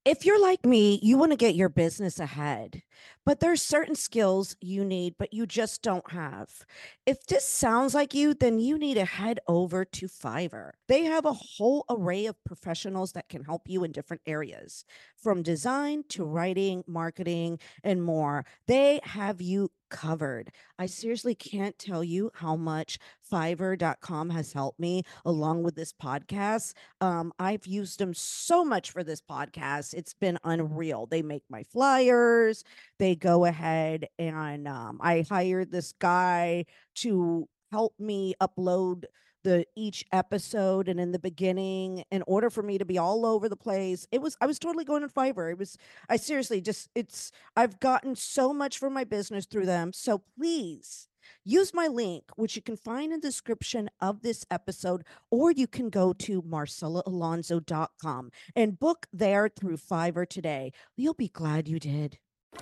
If you're like me, you want to get your business ahead, but there's certain skills you need, but you just don't have. If this sounds like you, then you need to head over to Fiverr. They have a whole array of professionals that can help you in different areas, from design to writing, marketing, and more. They have you covered. I seriously can't tell you how much Fiverr.com has helped me along with this podcast. I've used them so much for this podcast. It's been unreal. They make my flyers. They go ahead and I hired this guy to help me upload the each episode. And in the beginning, in order for me to be all over the place, I was totally going on Fiverr. I seriously just I've gotten so much for my business through them. So please use my link, which you can find in the description of this episode, or you can go to marcellaalonso.com and book there through Fiverr today. You'll be glad you did.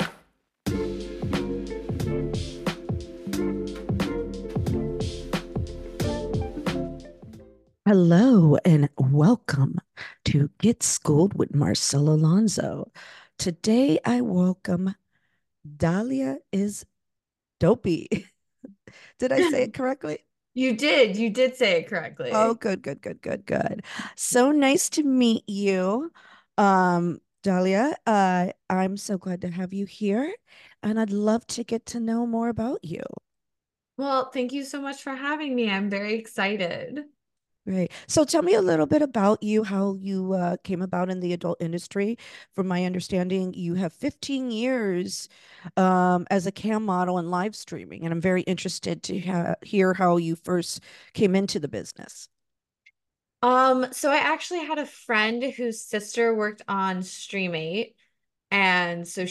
Hello and welcome to Get Schooled with Marcella Alonso. Today I welcome Dahlia is Dopey. Did I say it correctly? You did say it Oh, correctly. good, good, good, good, good. So nice to meet you. Dahlia, I'm so glad to have you here, and I'd love to get to know more about you. Well, thank you so much for having me. I'm very excited. Right. So tell me a little bit about you, how you came about in the adult industry. From my understanding, you have 15 years as a cam model and live streaming, and I'm very interested to hear how you first came into the business. So I actually had a friend whose sister worked on Streamate, and so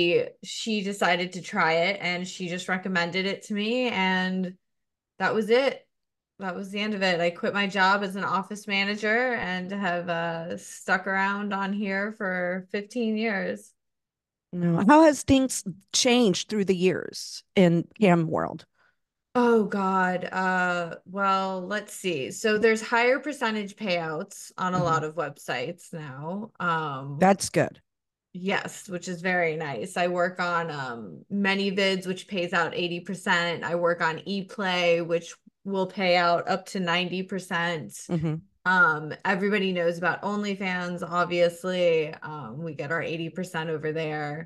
she decided to try it and she just recommended it to me, and that was it. That was the end of it. I quit my job as an office manager and have stuck around on here for 15 years. No. How has things changed through the years in cam world? Oh God. Well, let's see. So there's higher percentage payouts on a Mhm. lot of websites now. That's good. Yes, which is very nice. I work on ManyVids, which pays out 80%. I work on ePlay, which will pay out up to 90%. Hmm. Everybody knows about OnlyFans, obviously. We get our 80% over there.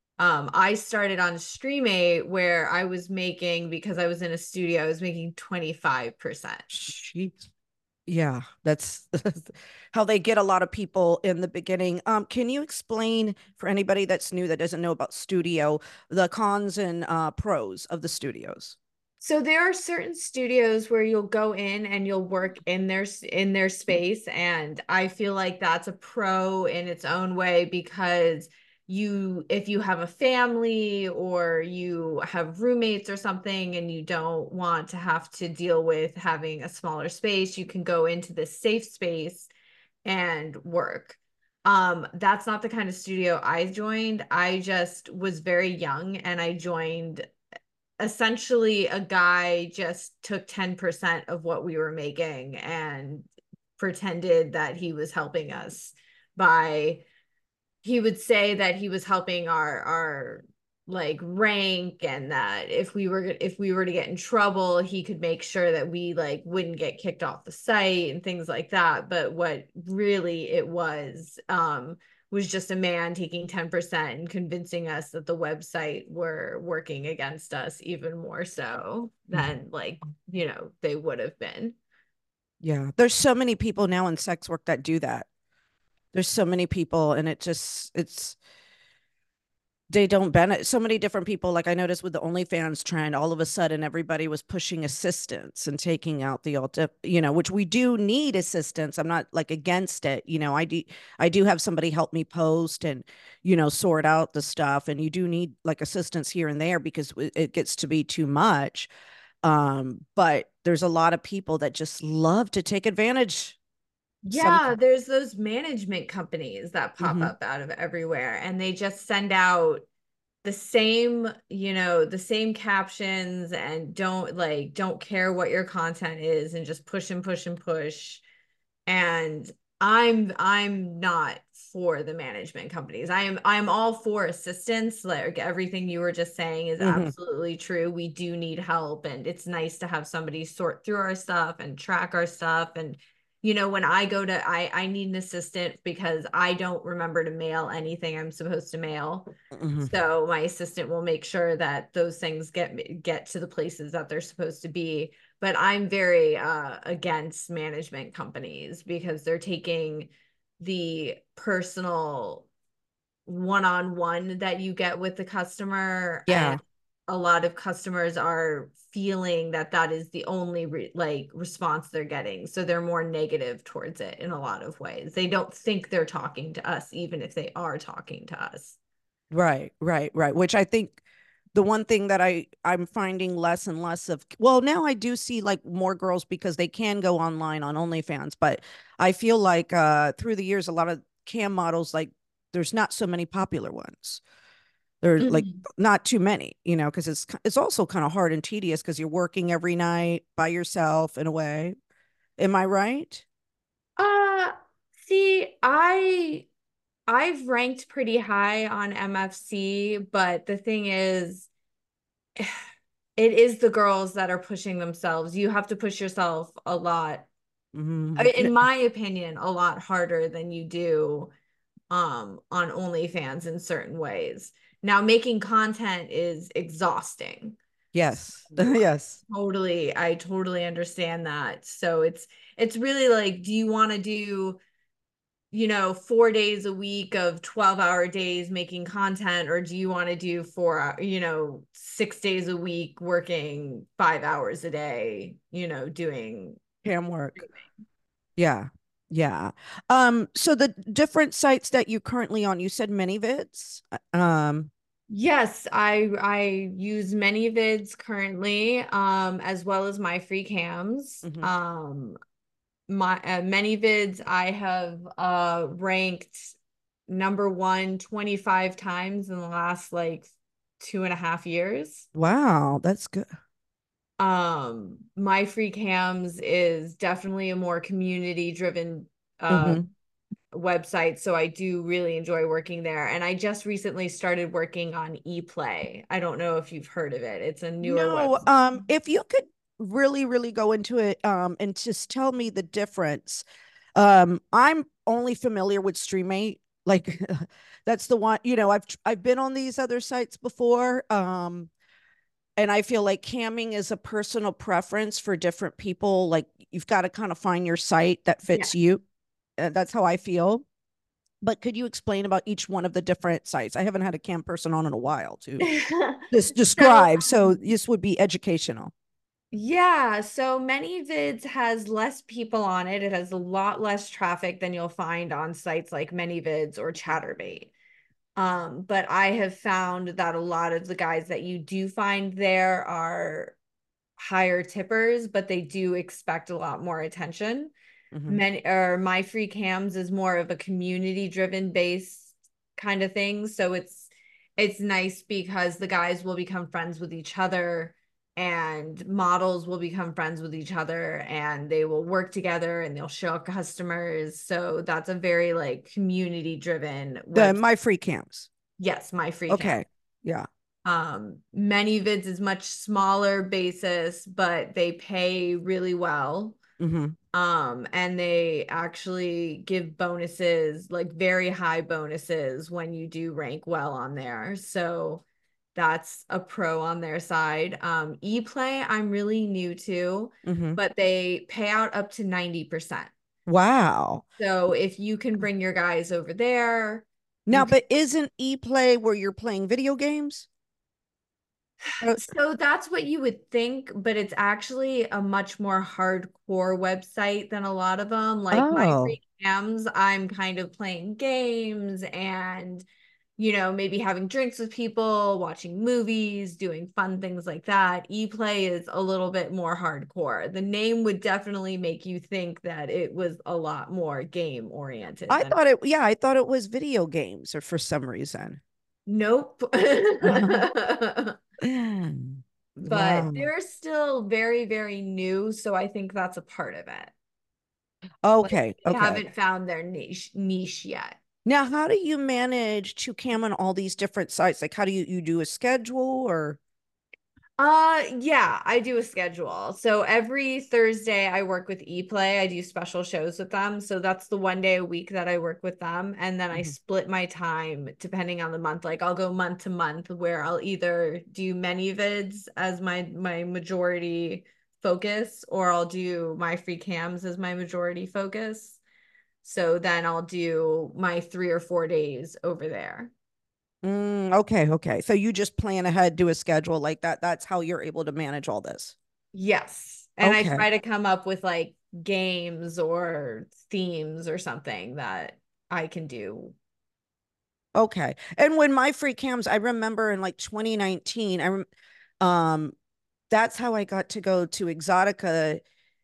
I started on Streamate where I was making, because I was in a studio, I was making 25%. Sheets. Yeah, that's how they get a lot of people in the beginning. Can you explain for anybody that's new that doesn't know about studio, the cons and pros of the studios? So there are certain studios where you'll go in and you'll work in their space, and I feel like that's a pro in its own way because you if you have a family or you have roommates or something and you don't want to have to deal with having a smaller space, you can go into this safe space and work. That's not the kind of studio I joined. I just was very young and I joined. Essentially, a guy just took 10% of what we were making and pretended that he was helping us by he would say that he was helping our like rank, and that if we were to get in trouble, he could make sure that we like wouldn't get kicked off the site and things like that. But what really it was just a man taking 10% and convincing us that the website were working against us even more so Mhm. than they would have been. Yeah, there's so many people now in sex work that do that. There's so many people, and it's they don't benefit so many different people. Like I noticed with the OnlyFans trend, all of a sudden everybody was pushing assistance and taking out the alt, which we do need assistance. I'm not like against it. I do have somebody help me post and, sort out the stuff. And you do need like assistance here and there because it gets to be too much. But there's a lot of people that just love to take advantage. Some. Yeah, there's those management companies that pop Mhm. up out of everywhere, and they just send out the same captions and don't care what your content is and just push and push and push. And I'm not for the management companies. I'm all for assistance. Like everything you were just saying is Hmm. absolutely true. We do need help, and it's nice to have somebody sort through our stuff and track our stuff. And when I go to I need an assistant because I don't remember to mail anything I'm supposed to mail. Hmm. So my assistant will make sure that those things get to the places that they're supposed to be. But I'm very against management companies because they're taking the personal one-on-one that you get with the customer, and Yeah. a lot of customers are feeling that that is the only like response they're getting, so they're more negative towards it in a lot of ways. They don't think they're talking to us even if they are talking to us. Right, right, right. Which I think the one thing that I'm finding less and less of, well, now I do see like more girls because they can go online on OnlyFans, but I feel like through the years a lot of cam models, like there's not so many popular ones. There's like Mhm. not too many, because it's also kind of hard and tedious because you're working every night by yourself in a way. Am I right? Uh, See, I've ranked pretty high on MFC, but the thing is, it is the girls that are pushing themselves. You have to push yourself a lot, Hmm. in my opinion, a lot harder than you do on OnlyFans in certain ways. Now, making content is exhausting. Yes. So Yes. I totally understand that. So it's really like, do you want to do 4 days a week of 12-hour days making content, or do you want to do 6 days a week working 5 hours a day, doing Cam work. streaming? Yeah. Yeah. So the different sites that you're currently on, you said ManyVids. Yes, I use ManyVids currently, as well as my free cams. Mhm. My ManyVids I have ranked number one 25 times in the last like 2.5 years. Wow, that's good. My free cams is definitely a more community driven Hmm. website, so I do really enjoy working there. And I just recently started working on ePlay. I don't know if you've heard of it. It's a newer No, website. if you could really, really go into it, and just tell me the difference. I'm only familiar with StreamMate. Like that's the one, I've been on these other sites before. And I feel like camming is a personal preference for different people. Like you've got to kind of find your site that Yeah. fits you. That's how I feel. But could you explain about each one of the different sites? I haven't had a cam person on in a while to just So, describe. So this would be educational. yeah, so ManyVids has less people on it. It has a lot less traffic than you'll find on sites like ManyVids or Chatterbait. But I have found that a lot of the guys that you do find there are higher tippers, but they do expect a lot more attention. Mm-hmm. Many or My free cams is more of a community driven based kind of thing. So it's nice because the guys will become friends with each other, and models will become friends with each other, and they will work together and they'll show customers. So that's a very like community driven The web. my free cams. Yes, my free cam. Okay. Yeah. ManyVids is much smaller basis, but they pay really well. Mm-hmm. And they actually give bonuses, like very high bonuses when you do rank well on there. So that's a pro on their side. ePlay, I'm really new to, Mm-hmm. but they pay out up to 90%. Wow. So if you can bring your guys over there, you Now, can. but isn't ePlay where you're playing video games? Uh, So that's what you would think, but it's actually a much more hardcore website than a lot of them. Like my Oh, free cams, I'm kind of playing games and, maybe having drinks with people, watching movies, doing fun things like that. ePlay is a little bit more hardcore. The name would definitely make you think that it was a lot more game oriented I than. thought I thought it was video games or for some reason. Nope. But Wow. they're still very, very new, so I think that's a part of it. Like Okay. they Okay. haven't found their niche yet. Now, how do you manage to cam on all these different sites? Like, how do you do a schedule or? Yeah, I do a schedule. So every Thursday I work with ePlay. I do special shows with them. So that's the one day a week that I work with them. And then I Mhm. split my time depending on the month. Like I'll go month to month where I'll either do many vids as my majority focus, or I'll do my free cams as my majority focus. So then I'll do my 3 or 4 days over there. Okay, okay. So you just plan ahead, do a schedule like that. That's how you're able to manage all this. Yes. And I Okay. try to come up with like games or themes or something that I can do. Okay. And when my free cams, I remember in like 2019, um that's how I got to go to Exotica,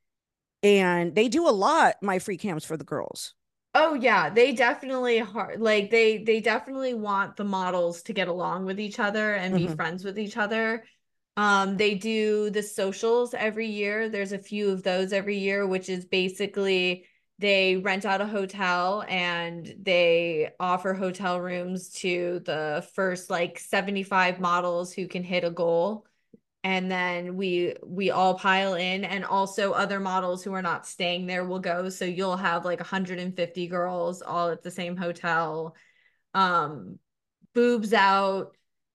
and they do a lot my free cams for the girls. Oh yeah, they definitely hard like they definitely want the models to get along with each other and be Hmm. friends with each other. They do the socials every year. There's a few of those every year, which is basically they rent out a hotel and they offer hotel rooms to the first like 75 models who can hit a goal, and then we all pile in, and also other models who are not staying there will go, so you'll have like 150 girls all at the same hotel, um boobs out,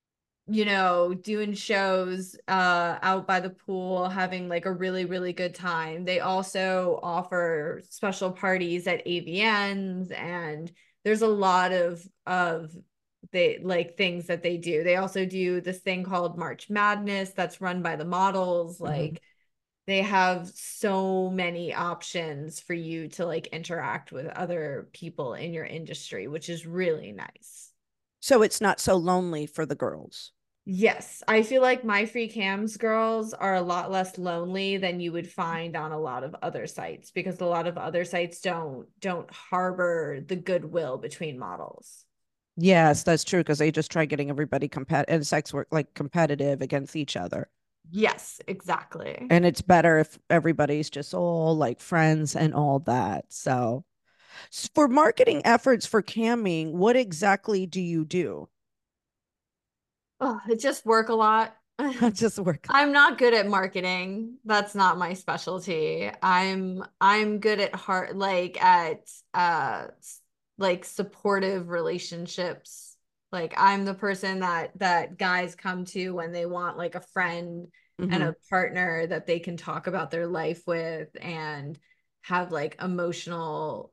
doing shows out by the pool, having like a really, really good time. They also offer special parties at AVNs, and there's a lot of they like things that they do. They also do this thing called March Madness that's run by the models. Hmm. Like they have so many options for you to like interact with other people in your industry, which is really nice. So it's not so lonely for the girls. Yes, I feel like my free cams girls are a lot less lonely than you would find on a lot of other sites, because a lot of other sites don't harbor the goodwill between models. Yes, that's true because they just try getting everybody and sex work like competitive against each other. Yes, exactly. And it's better if everybody's just all like friends and all that. So, for marketing efforts for camming, what exactly do you do? Oh, it just work a lot. Just work. I'm not good at marketing. That's not my specialty. I'm good at heart like at like supportive relationships. Like I'm the person that guys come to when they want like a friend and Hmm. a partner that they can talk about their life with and have like emotional,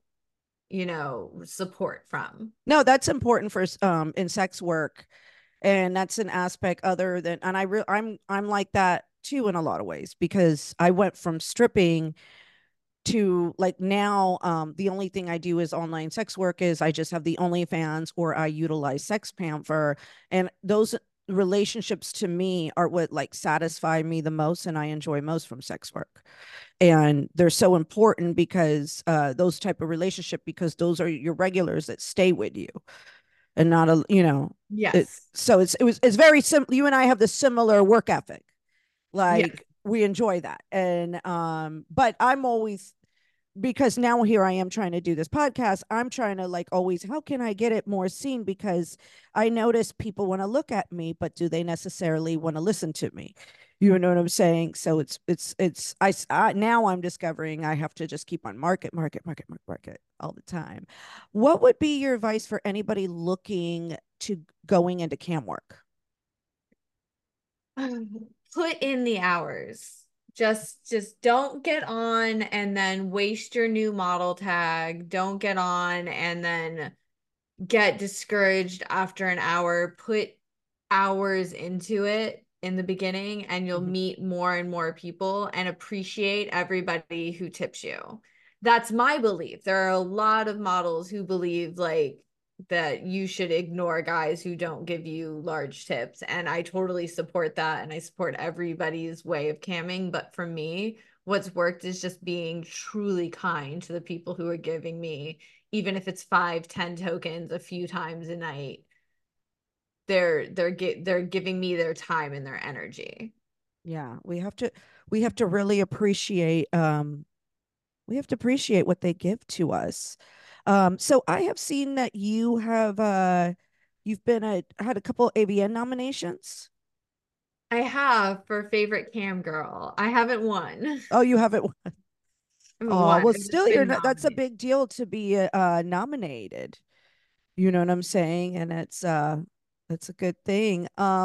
support from. No, that's important for in sex work, and that's an aspect other than. And I'm like that too in a lot of ways because I went from stripping to like now, the only thing I do is online sex work. Is I just have the OnlyFans or I utilize Sex Panther, and those relationships to me are what like satisfy me the most and I enjoy most from sex work. And they're so important because those type of relationship, because those are your regulars that stay with you and not a Yes. so it's very simple. You and I have the similar work ethic, Yes. like we enjoy that. And but I'm always, because now here I am trying to do this podcast. I'm trying to like always, how can I get it more seen? Because I notice people want to look at me, but do they necessarily want to listen to me? You know what I'm saying? So I now I'm discovering I have to just keep on market all the time. What would be your advice for anybody looking to going into cam work? Put in the hours. Just don't get on and then waste your new model tag. Don't get on and then get discouraged after an hour. Put hours into it in the beginning and you'll Mhm. meet more and more people and appreciate everybody who tips you. That's my belief. There are a lot of models who believe like that you should ignore guys who don't give you large tips, and I totally support that and I support everybody's way of camming, but for me what's worked is just being truly kind to the people who are giving me, even if it's 5, 10 tokens a few times a night. They're giving me their time and their energy. Yeah, we have to really appreciate we have to appreciate what they give to us. So I have seen that you have you've been had a couple AVN nominations. I have for favorite cam girl. I haven't won. Oh, you haven't. I haven't Oh, won. well, I've just still, you're been not, that's a nominated. big deal to be nominated. You know what I'm saying? And it's a good thing.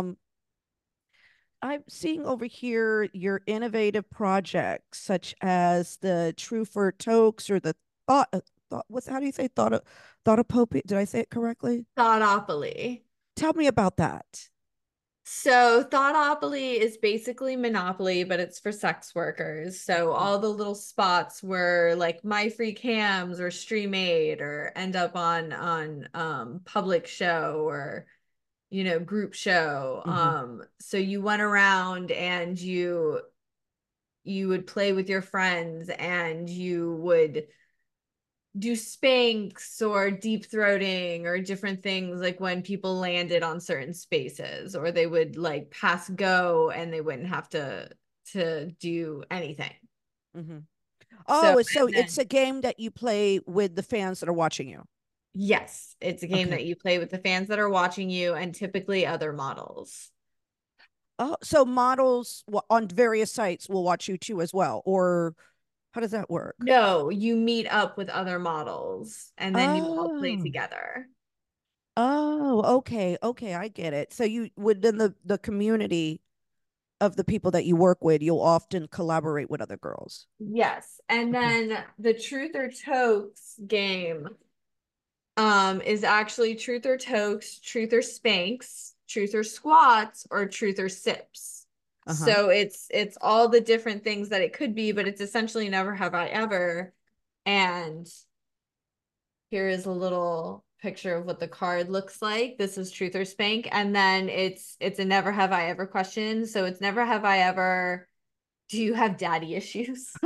I'm seeing over here your innovative projects such as the True for Tokes or the thought what's how do you say thoughtopopia? Did I say it correctly? Thoughtopoli. Tell me about that. So Thoughtopoli is basically Monopoly, but it's for sex workers. So all the little spots where like My Free Cams or Stream Aid or end up on public show or group show. Mm-hmm. So you went around and you would play with your friends and you would do spanks or deep throating or different things like when people landed on certain spaces or they would like pass go and they wouldn't have to do anything. Mm-hmm. So Oh, so and it's a then game that you play with the fans that are watching you. yes, it's a game Okay. that you play with the fans that are watching you and typically other models. Oh, so models on various sites will watch you too as well, or how does that work? No, you meet up with other models and then you all play Oh, together. oh, okay, okay, I get it. So you within the community of the people that you work with, you'll often collaborate with other girls. Yes. And Okay. then the Truth or Tokes game is actually Truth or Tokes, Truth or Spanks, Truth or Squats, or Truth or Sips. Uh-huh. So it's all the different things that it could be, but it's essentially never have I ever. And here is a little picture of what the card looks like. This is Truth or Spank, and then it's a never have I ever question. So it's never have I ever, do you have daddy issues?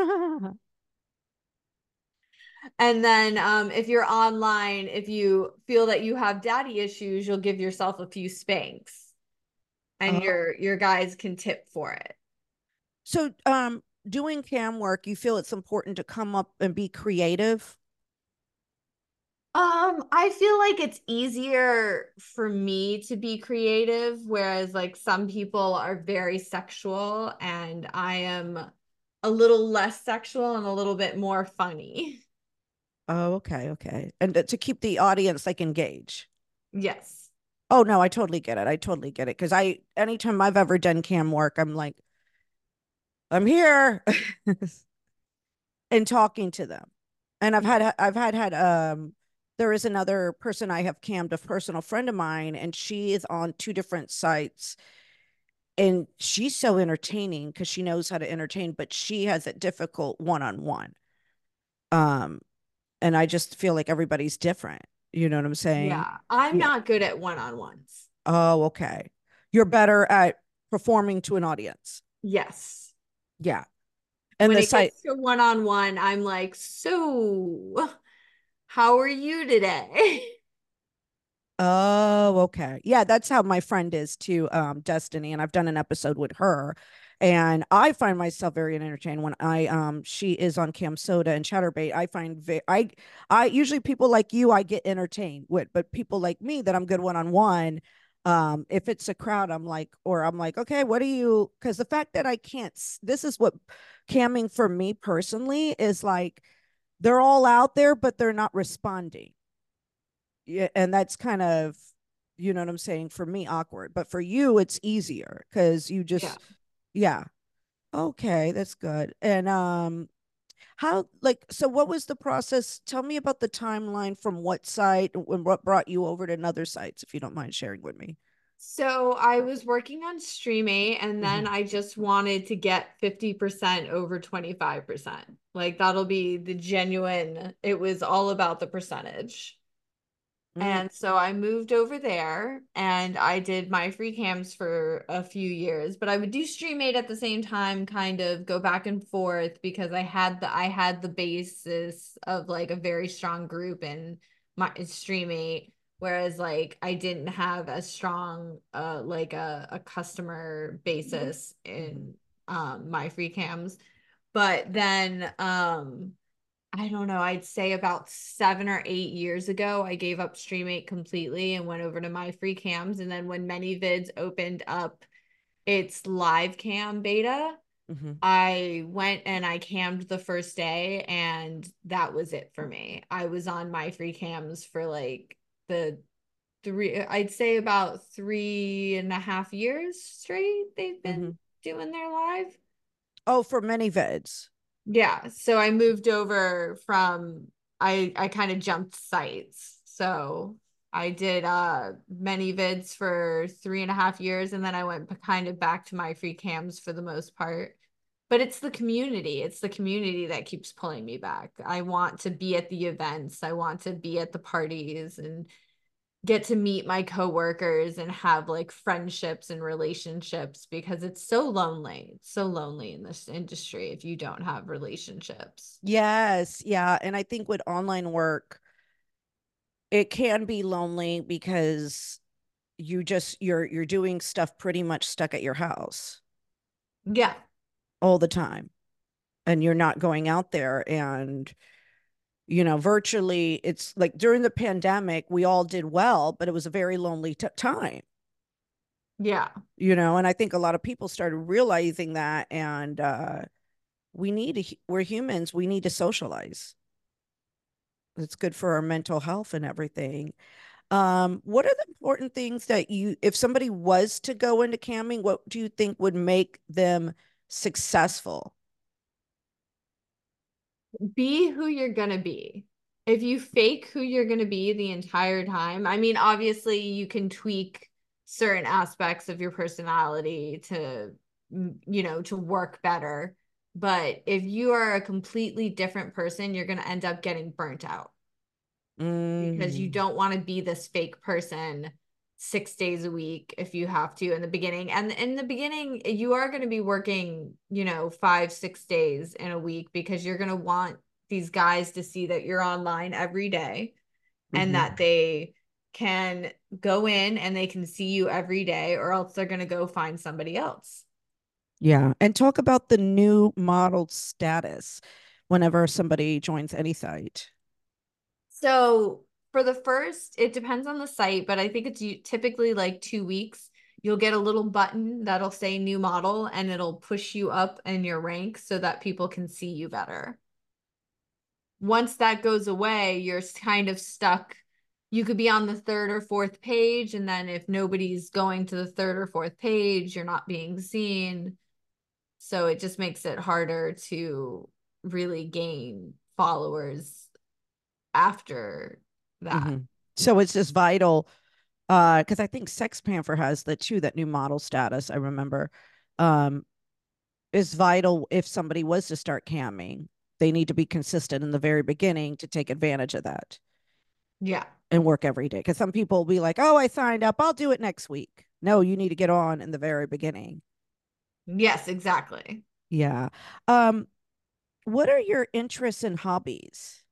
And then if you're online, if you feel that you have daddy issues, you'll give yourself a few spanks and Oh, your guys can tip for it. so doing cam work, you feel it's important to come up and be creative? I feel like it's easier for me to be creative, whereas like some people are very sexual and I am a little less sexual and a little bit more funny. Oh, okay, okay. And to keep the audience like engaged. Yes. Oh no, I totally get it. I totally get it. Because anytime I've ever done cam work, I'm like, I'm here and talking to them. And there is another person I have cammed, a personal friend of mine, and she is on two different sites. And she's so entertaining because she knows how to entertain, but she has it difficult one-on-one. Um, and I just feel like everybody's different. You know what I'm saying? Yeah. I'm Yeah. not good at one-on-ones. Oh, okay. You're better at performing to an audience. Yes. Yeah. And When the it site. gets to one-on-one, I'm like, so how are you today? Oh, okay. Yeah, that's how my friend is too, Destiny, and I've done an episode with her. And I find myself very entertained when she is on Cam Soda and Chatterbait. I usually people like you I get entertained with, but people like me that I'm good one-on-one, if it's a crowd, I'm like, okay, what do you, because the fact that I can't this is what camming for me personally is like, they're all out there, but they're not responding. Yeah, and that's kind of, you know what I'm saying, for me awkward, but for you it's easier because you Yeah. just, yeah, okay, that's good. And how, like, so what was the process? Tell me about the timeline from what site and what brought you over to another sites, if you don't mind sharing with me. So I was working on Streamy and then Mm-hmm. I just wanted to get 50% over 25%. Like that'll be the genuine, it was all about the percentage. Mm, And so I moved over there and I did my free cams for a few years, but I would do StreamMate at the same time, kind of go back and forth because I had the basis of like a very strong group in my StreamMate, whereas like I didn't have as strong like a customer basis mhm. in my free cams. But then I don't know, I'd say about 7 or 8 years ago, I gave up Streamate completely and went over to My Free Cams. And then when ManyVids opened up its live cam beta, Hmm. I went and I cammed the first day, and that was it for me. I was on My Free Cams for like the I'd say about 3.5 years straight. They've been Hmm. doing their live. Oh, for many vids. Yeah, so I moved over from I kind of jumped sites. So I did many vids for 3.5 years, and then I went kind of back to My Free Cams for the most part. But it's the community. It's the community that keeps pulling me back. I want to be at the events. I want to be at the parties and get to meet my coworkers and have like friendships and relationships, because it's so lonely. It's so lonely in this industry if you don't have relationships. Yes, yeah, and I think with online work, it can be lonely because you're doing stuff pretty much stuck at your house Yeah. all the time, and you're not going out there. And virtually, it's like during the pandemic we all did well, but it was a very lonely time. Yeah. And I think a lot of people started realizing that. And we're humans, we need to socialize. It's good for our mental health and everything. What are the important things that if somebody was to go into camming, what do you think would make them successful? Be who you're gonna be. If you fake who you're gonna be the entire time, I mean, obviously you can tweak certain aspects of your personality to, to work better. But if you are a completely different person, you're gonna end up getting burnt out, because you Mm, don't want to be this fake person 6 days a week if you have to in the beginning. And in the beginning, you are going to be working, 5, 6 days in a week, because you're going to want these guys to see that you're online every day, and mhm. that they can go in and they can see you every day, or else they're going to go find somebody else. Yeah. And talk about the new model status whenever somebody joins any site. So for the first, it depends on the site, but I think it's typically like 2 weeks. You'll get a little button that'll say new model, and it'll push you up in your rank so that people can see you better. Once that goes away, you're kind of stuck. You could be on the third or fourth page, and then if nobody's going to the third or fourth page, you're not being seen. So it just makes it harder to really gain followers after that. Hmm. So it's just vital, because I think Sex Panther has the too, that new model status, I remember. Um, is vital if somebody was to start camming. They need to be consistent in the very beginning to take advantage of that Yeah. and work every day. Because some people will be like, oh, I signed up, I'll do it next week. No, you need to get on in the very beginning. Yes, exactly. Yeah. Um, what are your interests and hobbies?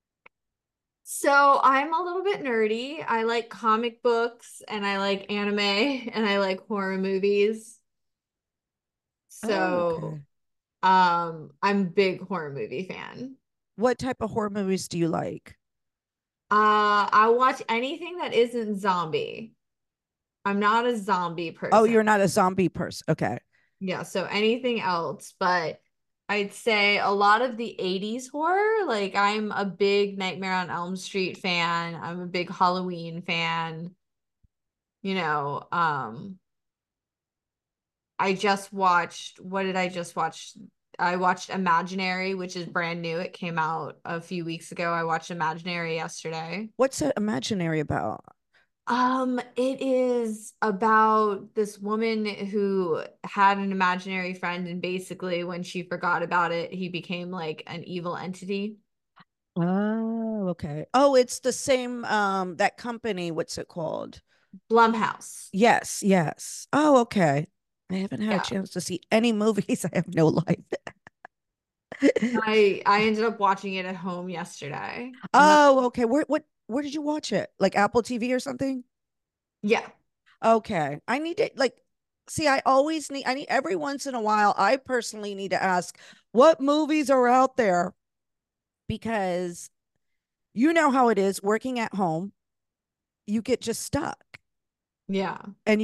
So I'm a little bit nerdy. I like comic books, and I like anime, and I like horror movies. Oh, So okay. I'm a big horror movie fan. What type of horror movies do you like? I watch anything that isn't zombie. I'm not a zombie Oh, person. you're not a zombie person. Okay. Yeah, so anything else, but I'd say a lot of the 80s horror, like I'm a big Nightmare on Elm Street fan. I'm a big Halloween fan. You know, I just watched, what did I just watch? I watched Imaginary, which is brand new. It came out a few weeks ago. I watched Imaginary yesterday. What's it imaginary about? It is about this woman who had an imaginary friend, and basically when she forgot about it, he became like an evil entity. Oh, okay. Oh, it's the same that company, what's it called? Blumhouse. Yes, yes. Oh, okay. I haven't had a Yeah. chance to see any movies. I have no life. I ended up watching it at home yesterday. And that's Oh, okay. Where did you watch it? Like Apple TV or something? yeah. Okay. I need to like see, I need every once in a while, I personally need to ask what movies are out there because you know how it is working at home. You get just stuck Yeah. and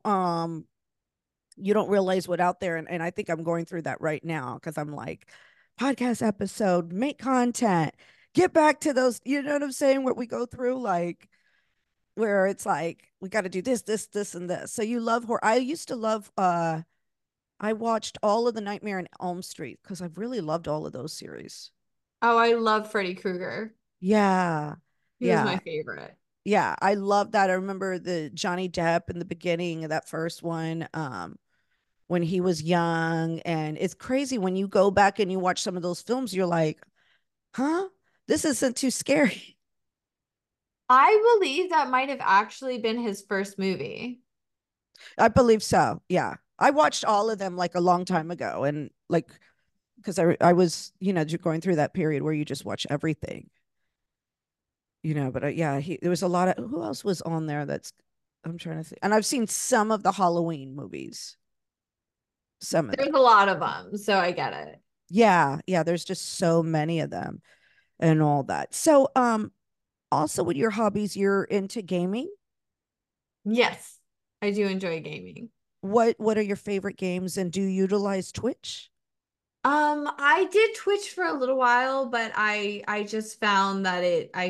you don't realize what out there. And I think I'm going through that right now because I'm like, podcast episode, make content, get back to those, you know what I'm saying? What we go through, like where it's like, we got to do this, and this. So you love horror. I used to love, I watched all of the Nightmare on Elm Street because I've really loved all of those series. Oh, I love Freddy Krueger. Yeah. He was Yeah. my favorite. Yeah. I love that. I remember the Johnny Depp in the beginning of that first one. When he was young. And it's crazy when you go back and you watch some of those films, you're like, huh? This isn't too scary. I believe that might have actually been his first movie. I believe so. Yeah. I watched all of them like a long time ago. And like, because I was, going through that period where you just watch everything, but yeah, there was a lot of, who else was on there I'm trying to think. And I've seen some of the Halloween movies, some of them. There's a lot of them, so I get it. Yeah. Yeah. There's just so many of them and all that. So, also with your hobbies, you're into gaming. Yes, I do enjoy gaming. What are your favorite games and do you utilize Twitch? I did Twitch for a little while, but I just found that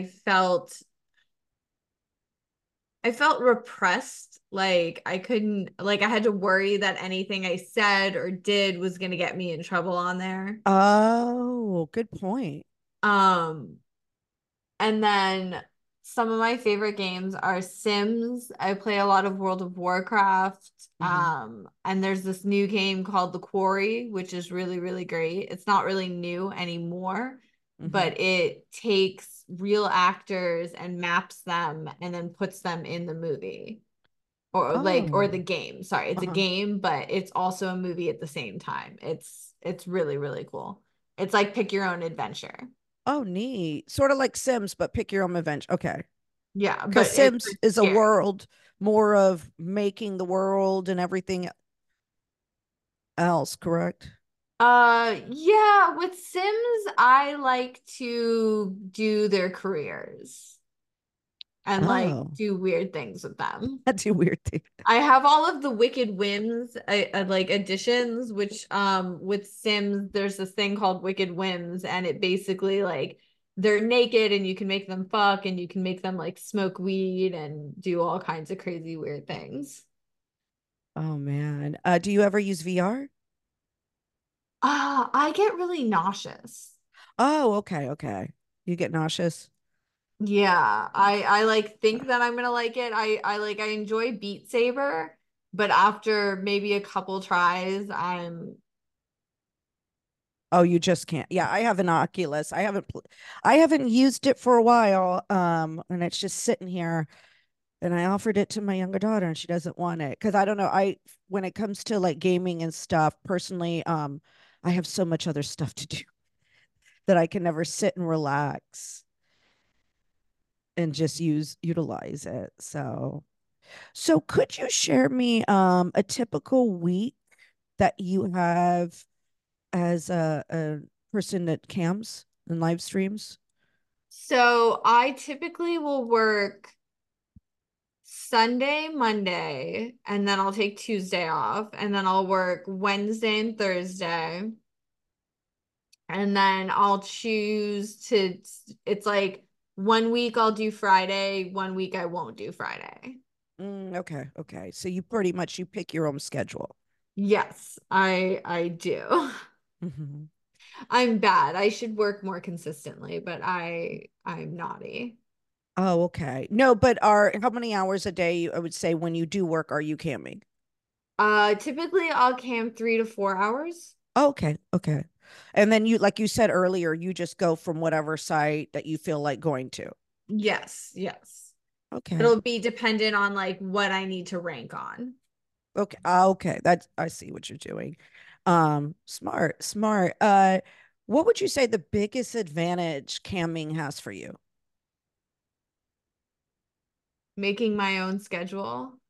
I felt repressed. Like I couldn't like I had to worry that anything I said or did was gonna get me in trouble on there. Oh, good point. Um, And then some of my favorite games are Sims. I play a lot of World of Warcraft. Hmm. And there's this new game called The Quarry, which is really, really great. It's not really new anymore, Hmm. but it takes real actors and maps them and then puts them in the movie or Oh, the game. Sorry, it's a uh-huh. game, but it's also a movie at the same time. It's really, really cool. It's like pick your own adventure. Oh, neat. Sort of like Sims, but pick your own adventure. Okay. Yeah, Because but Sims it's is a scary. world more of making the world and everything else, correct? Yeah, with Sims, I like to do their careers and like Oh, do weird things with them. that's a weird thing. I have all of the Wicked Whims like additions, which with Sims, there's this thing called Wicked Whims, and it basically like they're naked and you can make them fuck and you can make them like smoke weed and do all kinds of crazy weird things. Oh man. Do you ever use VR? I get really nauseous. Oh, okay, okay. You get nauseous? Yeah, I like think that I'm gonna like it. I enjoy Beat Saber, but after maybe a couple tries, Oh, you just can't. Yeah, I have an Oculus. I haven't used it for a while. And it's just sitting here. And I offered it to my younger daughter, and she doesn't want it because I don't know. When it comes to like gaming and stuff, personally, I have so much other stuff to do that I can never sit and relax and just utilize it. So could you share me a typical week that you have as a person that cams and live streams? so I typically will work Sunday, Monday, and then I'll take Tuesday off, and then I'll work Wednesday and Thursday, and then I'll choose to it's like one week I'll do Friday, one week I won't do Friday. Okay, okay. So you pretty much you pick your own schedule. Yes, I do. Hmm. I'm bad. I should work more consistently, but I'm naughty. Oh, okay. No, but are how many hours a day, I would say, when you do work, are you camming? Typically I'll camp 3 to 4 hours. Oh, okay, okay. And then you, like you said earlier, you just go from whatever site that you feel like going to. Yes, yes. Okay. It'll be dependent on like what I need to rank on. Okay. Okay. That's I see what you're doing. Smart, smart. What would you say the biggest advantage camming has for you? Making my own schedule.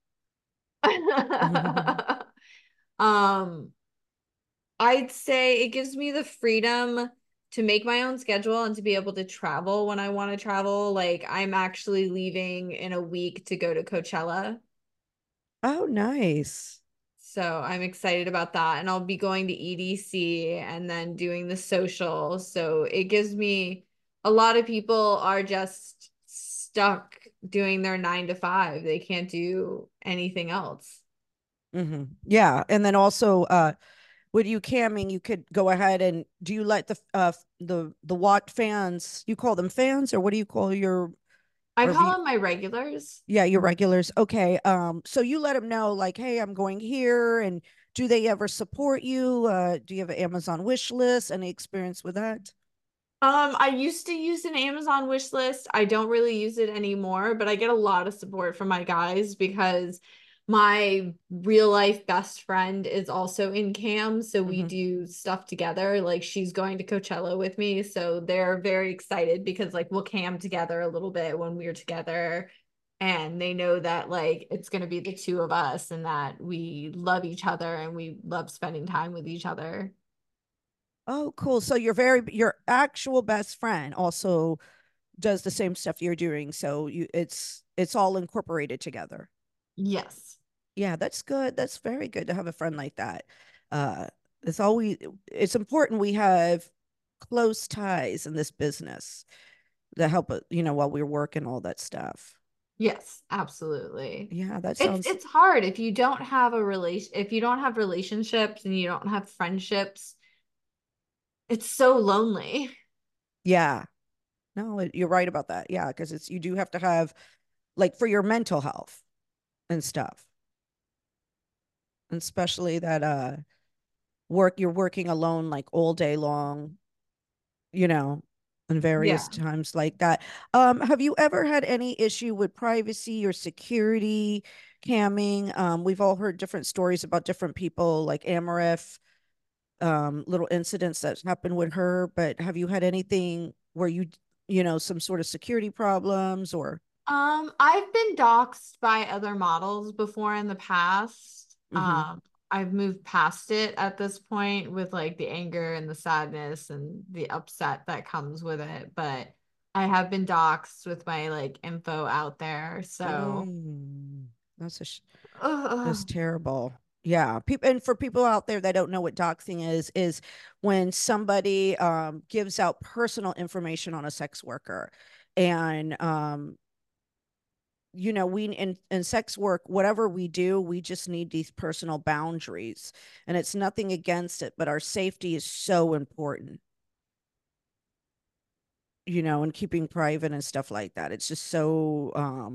Um, I'd say it gives me the freedom to make my own schedule and to be able to travel when I want to travel. Like I'm actually leaving in a week to go to Coachella. Oh, nice. So I'm excited about that. And I'll be going to EDC and then doing the social. So it gives me a lot of people are just stuck doing their 9 to 5. They can't do anything else. Yeah. And then also, with you camming, you could go ahead and do you let the Watt fans, you call them fans, or what do you call your, I or call view? them my regulars. Yeah, your regulars. Okay. So you let them know, like, hey, I'm going here, and do they ever support you? Do you have an Amazon wish list? Any experience with that? I used to use an Amazon wish list. I don't really use it anymore, but I get a lot of support from my guys because my real life best friend is also in cam, so we Mm-hmm. do stuff together. Like she's going to Coachella with me, so they're very excited because like we'll cam together a little bit when we're together. And they know that like it's going to be the two of us and that we love each other and we love spending time with each other. Oh, cool. So your actual best friend also does the same stuff you're doing. So it's all incorporated together. Yes. Yeah, that's good. That's very good to have a friend like that. Uh, it's always it's important we have close ties in this business to help it, while we're working all that stuff. Yes, absolutely. Yeah, that It's sounds. it's hard if you don't have a relation if you don't have relationships and you don't have friendships, it's so lonely. Yeah. No, you're right about that. Yeah, because it's you do have to have like for your mental health and stuff, and especially that you're working alone like all day long, you know, in various Yeah. times like that. Have you ever had any issue with privacy or security camming? We've all heard different stories about different people like Amarif, little incidents that happened with her, but have you had anything where some sort of security problems or I've been doxxed by other models before in the past. mm-hmm. I've moved past it at this point with like the anger and the sadness and the upset that comes with it, but I have been doxxed with my like info out there. So, Mm, that's that's ugh. terrible. Yeah, people and for people out there that don't know what doxing is when somebody gives out personal information on a sex worker, and we in sex work, whatever we do, we just need these personal boundaries, and it's nothing against it, but our safety is so important, and keeping private and stuff like that. It's just so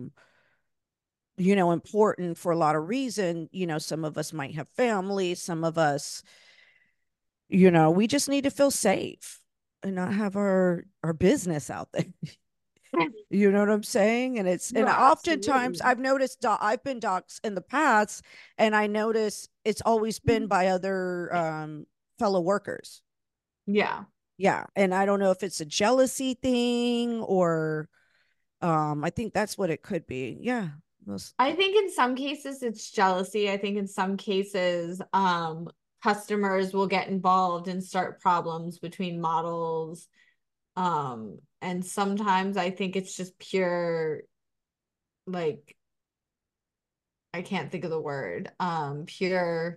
important for a lot of reason. Some of us might have families, some of us, we just need to feel safe and not have our business out there. You know what I'm saying? And No, oftentimes absolutely. I've noticed I've been doxxed in the past, and I notice it's always been by other fellow workers. Yeah. Yeah. And I don't know if it's a jealousy thing or I think that's what it could be. Yeah. I think in some cases it's jealousy. I think in some cases, customers will get involved and start problems between models. And sometimes I think it's just pure, like, I can't think of the word, pure,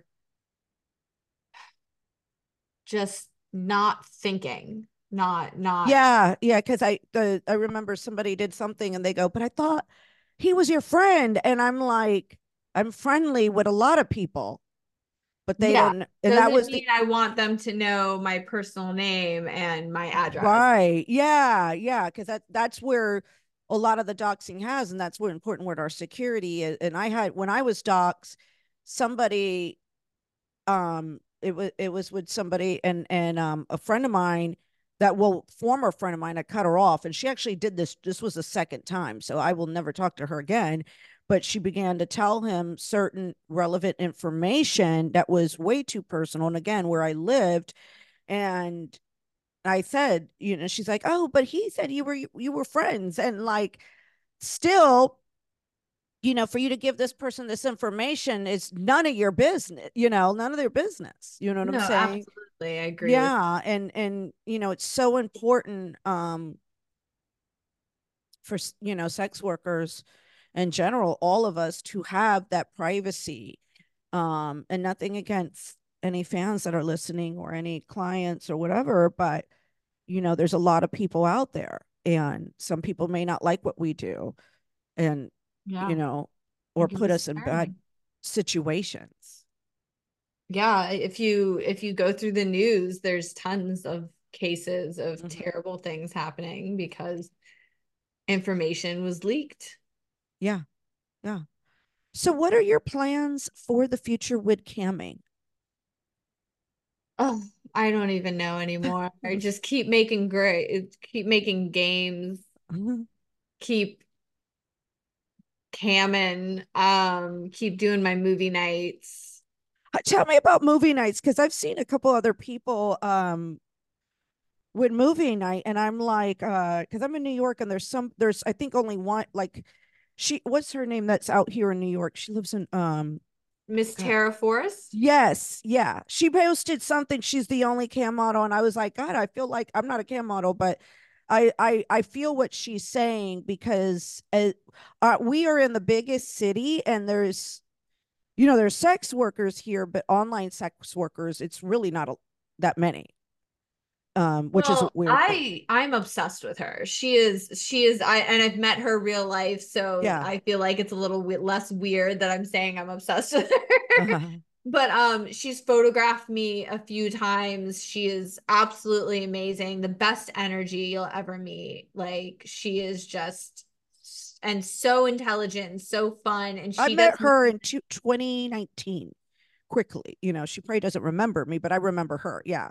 just not thinking, not, Yeah, yeah, because I remember somebody did something and they go, but I thought he was your friend, and I'm like, I'm friendly with a lot of people, but they yeah. don't, and that Doesn't was mean the I want them to know my personal name and my address. right, yeah, yeah, because that's where a lot of the doxing has, and that's where important with our security is. And I had when I was doxed, somebody it was with somebody, and a friend of mine, that well former friend of mine, I cut her off, and she actually did this was the second time, so I will never talk to her again. But she began to tell him certain relevant information that was way too personal, and again, where I lived. And I said, she's like, oh, but he said you were friends, and like, still, for you to give this person this information is none of your business, none of their business. You know what I'm No, saying? absolutely. I agree with Yeah. And, it's so important for, sex workers in general, all of us to have that privacy. And nothing against any fans that are listening or any clients or whatever, but, there's a lot of people out there and some people may not like what we do and, you yeah. know, or It can be put us in bad scary. situations. Yeah, if you go through the news, there's tons of cases of Mhm. terrible things happening because information was leaked. Yeah. Yeah. So, what are your plans for the future with camming? Oh, I don't even know anymore. I just keep making games, keep camming, keep doing my movie nights. Tell me about movie nights because I've seen a couple other people with movie night, and I'm like, because I'm in New York, and there's I think only one, like, what's her name that's out here in New York? She lives in Miss God. Tara Forrest? Yes, yeah. She posted something. She's the only cam model, and I was like, God, I feel like I'm not a cam model, but I feel what she's saying because we are in the biggest city, and there's sex workers here, but online sex workers, it's really not that many, which is a Well, weird thing. I'm obsessed with her. She is and I've met her real life, so Yeah. I feel like it's a little less weird that I'm saying I'm obsessed with her. Uh-huh. But she's photographed me a few times. She is absolutely amazing. The best energy you'll ever meet. Like she is just and so intelligent and so fun and I she does met her in 2019 quickly. She probably doesn't remember me, but I remember her. Yeah.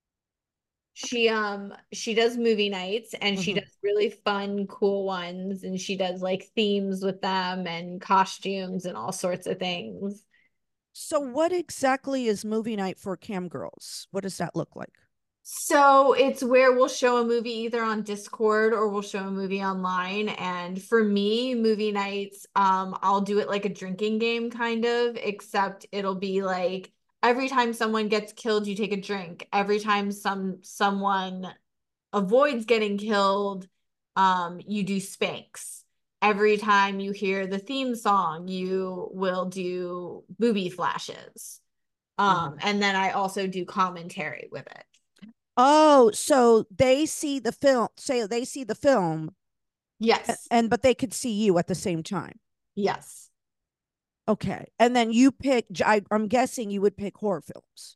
she does movie nights and she Mhm. does really fun cool ones and she does like themes with them and costumes and all sorts of things. So, what exactly is movie night for cam girls? What does that look like? So it's where we'll show a movie either on Discord or we'll show a movie online. And for me, movie nights, I'll do it like a drinking game kind of, except it'll be like every time someone gets killed, you take a drink. Every time someone avoids getting killed, you do spanks. Every time you hear the theme song, you will do booby flashes. Mhm. And then I also do commentary with it. Oh, so they see the film, say they see the film, Yes. and but they could see you at the same time. Yes. Okay. And then you pick, I'm guessing you would pick horror films.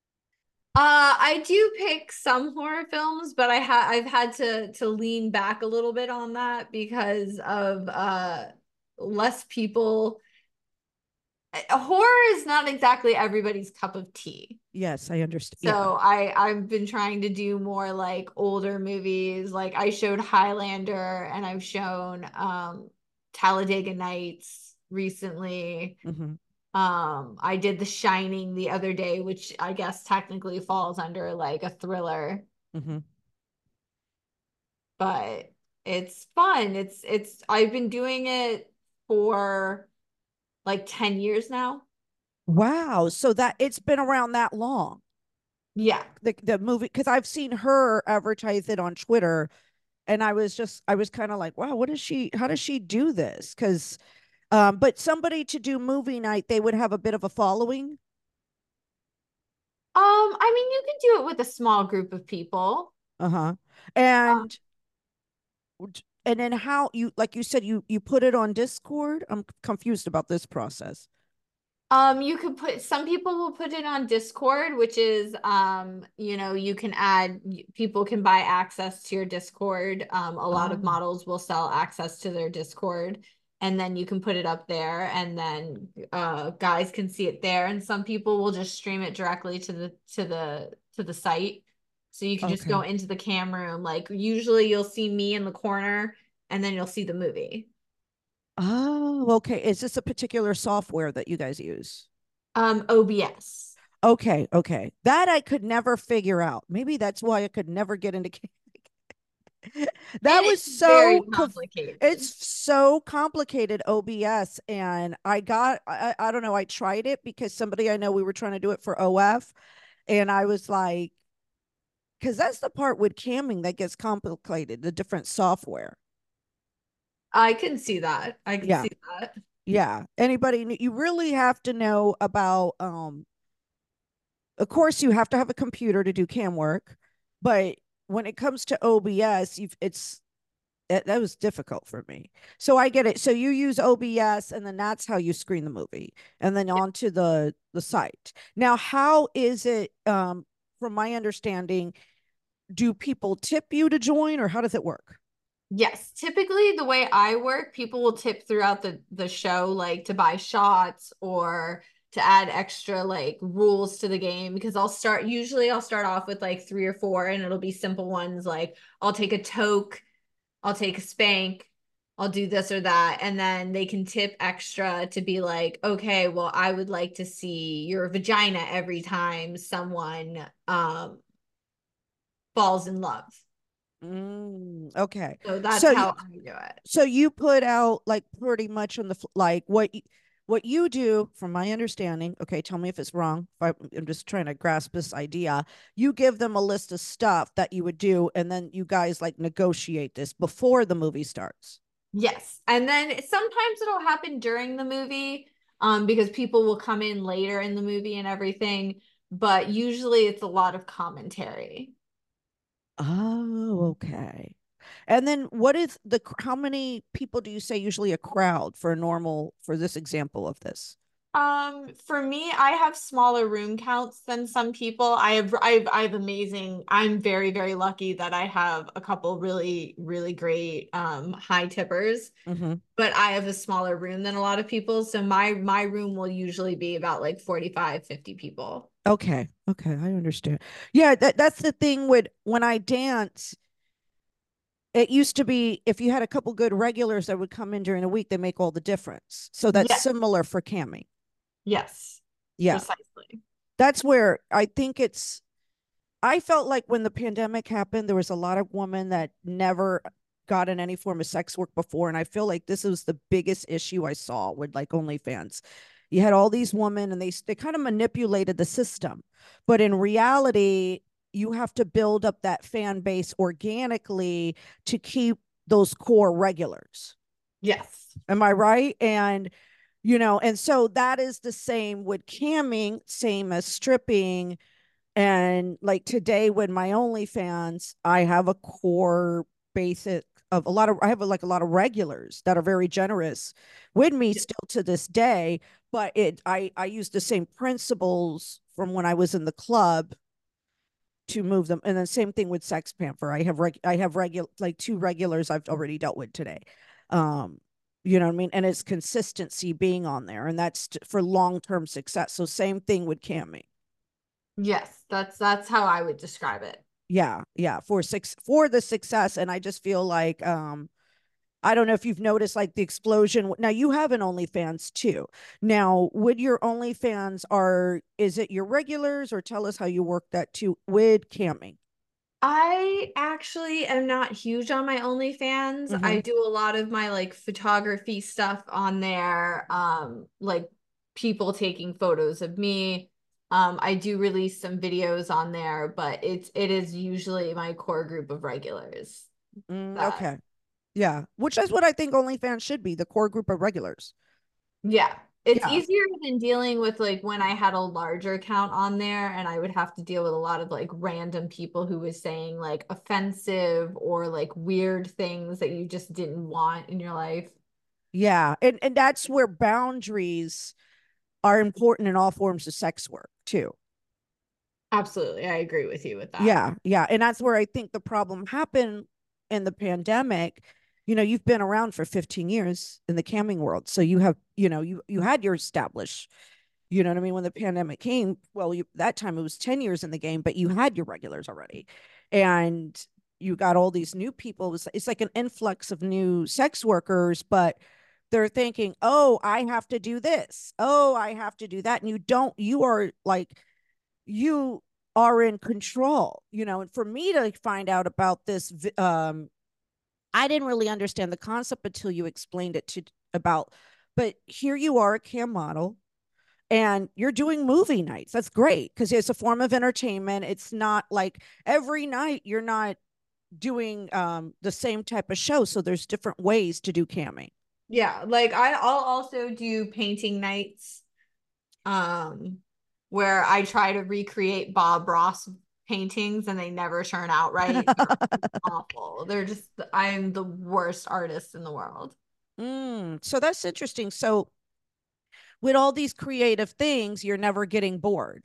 I do pick some horror films, but I've had to lean back a little bit on that because of less people. Horror is not exactly everybody's cup of tea. Yes, I understand. Yeah. So I've been trying to do more like older movies. Like I showed Highlander and I've shown Talladega Nights recently. Hmm. I did The Shining the other day, which I guess technically falls under like a thriller, Hmm. but it's fun. It's I've been doing it for like 10 years now. Wow. So that it's been around that long. Yeah. The movie, because I've seen her advertise it on Twitter, and I was kind of like, wow, how does she do this? Because but somebody to do movie night, they would have a bit of a following. I mean you can do it with a small group of people. Uh-huh. Uh, And and then how you, like you said, you put it on Discord. I'm confused about this process. You could put some people will put it on Discord, which is you can add people can buy access to your Discord. A lot of Oh, models will sell access to their Discord, and then you can put it up there, and then guys can see it there. And some people will just stream it directly to the site. So you can just go okay. into the cam room. Like usually you'll see me in the corner, and then you'll see the movie. Oh, okay. Is this a particular software that you guys use? OBS. Okay, okay. That I could never figure out. Maybe that's why I could never get into. That was It's very complicated. it's so complicated, OBS. And I don't know, I tried it because somebody I know, we were trying to do it for OF. And I was like, because that's the part with camming that gets complicated, the different software. I can see that. I can Yeah. see that. Yeah. Anybody, you really have to know about, of course, you have to have a computer to do cam work. But when it comes to OBS, that was difficult for me. So I get it. So you use OBS, and then that's how you screen the movie, and then onto the site. Now, how is it? From my understanding, do people tip you to join, or how does it work? Yes, typically the way I work, people will tip throughout the show, like to buy shots or to add extra like rules to the game because I'll start off with like three or four and it'll be simple ones like I'll take a toke, I'll take a spank, I'll do this or that, and then they can tip extra to be like, okay, well, I would like to see your vagina every time someone falls in love. Okay. So that's So you how I do it. so you put out like pretty much on like what you do, from my understanding. Okay, tell me if it's wrong. I'm just trying to grasp this idea. You give them a list of stuff that you would do, and then you guys like negotiate this before the movie starts. Yes. And then sometimes it'll happen during the movie, because people will come in later in the movie and everything, but usually it's a lot of commentary. Oh, okay. And then what is how many people do you say usually a crowd for a normal, for this example of this? For me, I have smaller room counts than some people. I have amazing. I'm very, very lucky that I have a couple really, really great high tippers, Mm-hmm. but I have a smaller room than a lot of people. So my room will usually be about like 45, 50 people. Okay. Okay. I understand. Yeah, that's the thing with when I dance. It used to be if you had a couple good regulars that would come in during the week, they make all the difference. So that's Yes. similar for camming. Yes. Yeah. Precisely. That's where I think I felt like when the pandemic happened, there was a lot of women that never got in any form of sex work before. And I feel like this was the biggest issue I saw with like OnlyFans. You had all these women, and they kind of manipulated the system. But in reality, you have to build up that fan base organically to keep those core regulars. Yes. Am I right? And and so that is the same with camming, same as stripping. And like today with my OnlyFans, I have a core basic of I have like a lot of regulars that are very generous with me still to this day. But I use the same principles from when I was in the club to move them. And then same thing with Sex Panther. I have regular like two regulars I've already dealt with today. Um, you know what I mean? And it's consistency being on there, and that's for long term success. So same thing with Cammy. Yes. That's how I would describe it. Yeah, yeah, for the success. And I just feel like I don't know if you've noticed like the explosion. Now you have an OnlyFans too. Now, with your OnlyFans, is it your regulars, or tell us how you work that too with camming? I actually am not huge on my OnlyFans. Mm-hmm. I do a lot of my like photography stuff on there, like people taking photos of me. I do release some videos on there, but it is usually my core group of regulars that Okay. Yeah, which is what I think OnlyFans should be, the core group of regulars. yeah. It's Yeah. easier than dealing with like when I had a larger account on there and I would have to deal with a lot of like random people who was saying like offensive or like weird things that you just didn't want in your life. Yeah. And that's where boundaries are important in all forms of sex work too. Absolutely. I agree with you with that. Yeah, yeah. And that's where I think the problem happened in the pandemic. You've been around for 15 years in the camming world. So you had your established, you know what I mean? When the pandemic came, well, that time it was 10 years in the game, but you had your regulars already. And you got all these new people. It's like an influx of new sex workers, but they're thinking, oh, I have to do this. Oh, I have to do that. And you are like, you are in control. And for me to find out about this I didn't really understand the concept until you explained it to about, but here you are, a cam model, and you're doing movie nights. That's great because it's a form of entertainment. It's not like every night you're not doing the same type of show. So there's different ways to do camming. Yeah, like I'll also do painting nights, um, where I try to recreate Bob Ross paintings and they never turn out right. They're awful. They're just I'm the worst artist in the world. So that's interesting. So with all these creative things, you're never getting bored.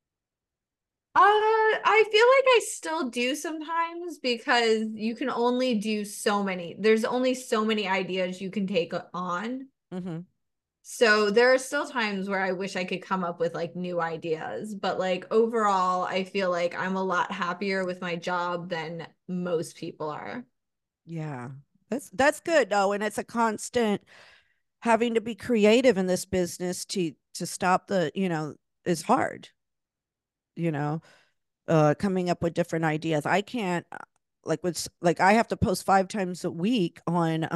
I feel like I still do sometimes because you can only do so many. There's only so many ideas you can take on. Mm-hmm. So there are still times where I wish I could come up with like new ideas, but like overall, I feel like I'm a lot happier with my job than most people are. Yeah, that's good though, and it's a constant having to be creative in this business to stop the is hard. You know, coming up with different ideas. I can't like I have to post 5 times a week on